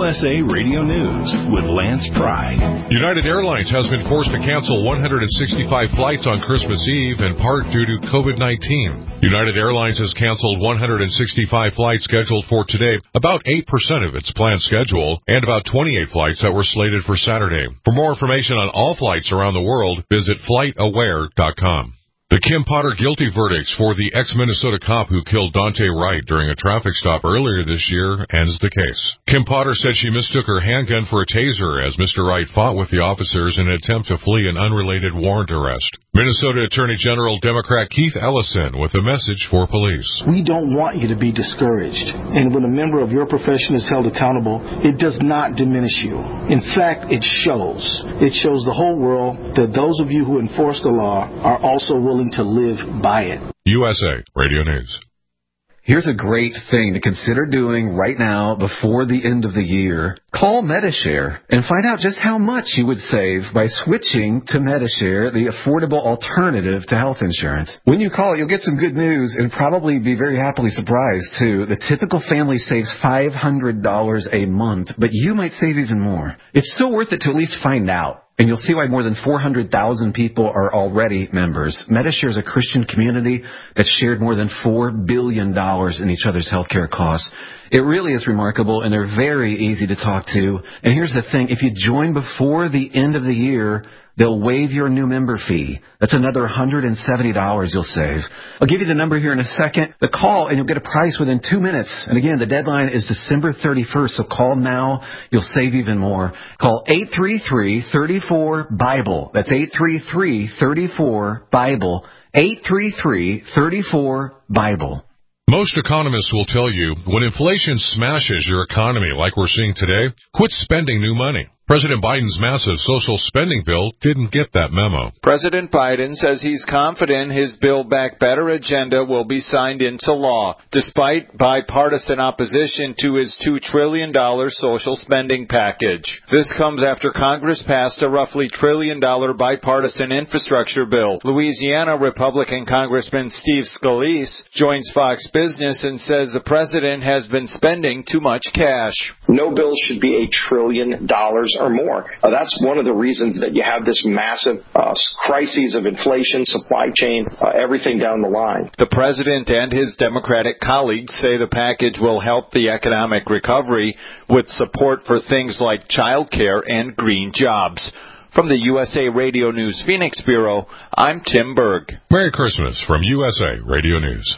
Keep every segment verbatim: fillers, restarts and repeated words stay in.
U S A Radio News with Lance Pry. United Airlines has been forced to cancel one hundred sixty-five flights on Christmas Eve, in part due to COVID nineteen. United Airlines has canceled one hundred sixty-five flights scheduled for today, about eight percent of its planned schedule, and about twenty-eight flights that were slated for Saturday. For more information on all flights around the world, visit flight aware dot com. The Kim Potter guilty verdicts for the ex-Minnesota cop who killed Dante Wright during a traffic stop earlier this year ends the case. Kim Potter said she mistook her handgun for a taser as Mister Wright fought with the officers in an attempt to flee an unrelated warrant arrest. Minnesota Attorney General Democrat Keith Ellison with a message for police. We don't want you to be discouraged. And when a member of your profession is held accountable, it does not diminish you. In fact, it shows. It shows the whole world that those of you who enforce the law are also willing to live by it. U S A Radio News. Here's a great thing to consider doing right now before the end of the year. Call Medi-Share and find out just how much you would save by switching to Medi-Share, the affordable alternative to health insurance. When you call, you'll get some good news and probably be very happily surprised, too. The typical family saves five hundred dollars a month, but you might save even more. It's so worth it to at least find out. And you'll see why more than four hundred thousand people are already members. Medi-Share is a Christian community that's shared more than four billion dollars in each other's healthcare costs. It really is remarkable, and they're very easy to talk to. And here's the thing. If you join before the end of the year, they'll waive your new member fee. That's another one hundred seventy dollars you'll save. I'll give you the number here in a second. The call, and you'll get a price within two minutes. And again, the deadline is December thirty-first, so call now. You'll save even more. Call eight three three, three four, BIBLE. That's eight three three, three four, BIBLE. eight three three, three four, BIBLE. Most economists will tell you when inflation smashes your economy like we're seeing today, quit spending new money. President Biden's massive social spending bill didn't get that memo. President Biden says he's confident his Build Back Better agenda will be signed into law, despite bipartisan opposition to his two trillion dollars social spending package. This comes after Congress passed a roughly trillion dollar bipartisan infrastructure bill. Louisiana Republican Congressman Steve Scalise joins Fox Business and says the president has been spending too much cash. No bill should be a trillion dollars or more. Uh, that's one of the reasons that you have this massive uh, crises of inflation, supply chain, uh, everything down the line. The president and his Democratic colleagues say the package will help the economic recovery with support for things like child care and green jobs. From the U S A Radio News Phoenix Bureau, I'm Tim Berg. Merry Christmas from U S A Radio News.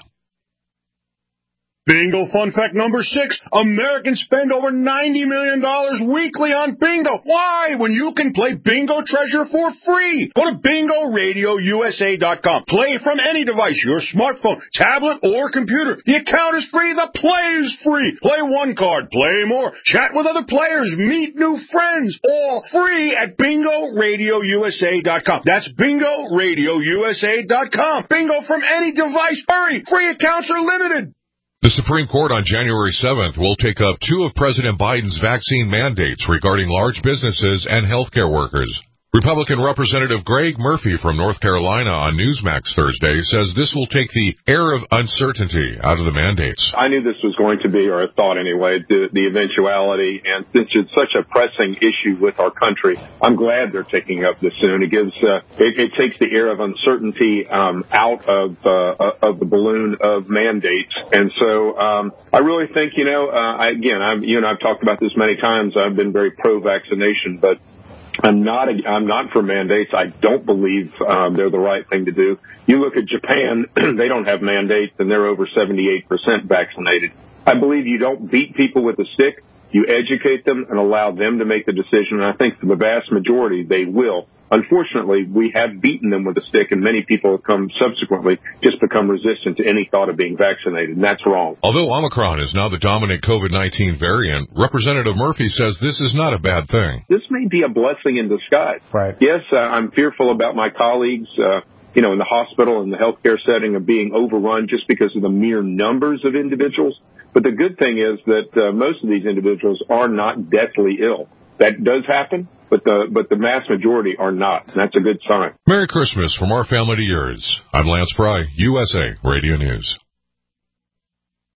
Bingo fun fact number six. Americans spend over ninety million dollars weekly on bingo. Why? When you can play Bingo Treasure for free. Go to bingo radio u s a dot com. Play from any device, your smartphone, tablet, or computer. The account is free. The play is free. Play one card. Play more. Chat with other players. Meet new friends. All free at bingo radio u s a dot com. That's bingo radio u s a dot com. Bingo from any device. Hurry. Free accounts are limited. The Supreme Court on January seventh will take up two of President Biden's vaccine mandates regarding large businesses and healthcare workers. Republican Representative Greg Murphy from North Carolina on Newsmax Thursday says this will take the air of uncertainty out of the mandates. I knew this was going to be, or I thought anyway, the, the eventuality, and since it's such a pressing issue with our country, I'm glad they're taking up this soon. It gives, uh, it, it takes the air of uncertainty um, out of uh, of the balloon of mandates, and so um, I really think, you know, uh, I, again, I'm, you and I've talked about this many times. I've been very pro-vaccination, but I'm not. A, I'm not for mandates. I don't believe um, they're the right thing to do. You look at Japan; they don't have mandates, and they're over seventy-eight percent vaccinated. I believe you don't beat people with a stick. You educate them and allow them to make the decision. And I think for the vast majority, they will. Unfortunately, we have beaten them with a stick, and many people have come subsequently just become resistant to any thought of being vaccinated, and that's wrong. Although Omicron is now the dominant COVID nineteen variant, Representative Murphy says this is not a bad thing. This may be a blessing in disguise. Right. Yes, uh, I'm fearful about my colleagues, uh, you know, in the hospital and the healthcare setting of being overrun just because of the mere numbers of individuals. But the good thing is that uh, most of these individuals are not deathly ill. That does happen, but the but the mass majority are not. And that's a good sign. Merry Christmas from our family to yours. I'm Lance Pry, U S A Radio News.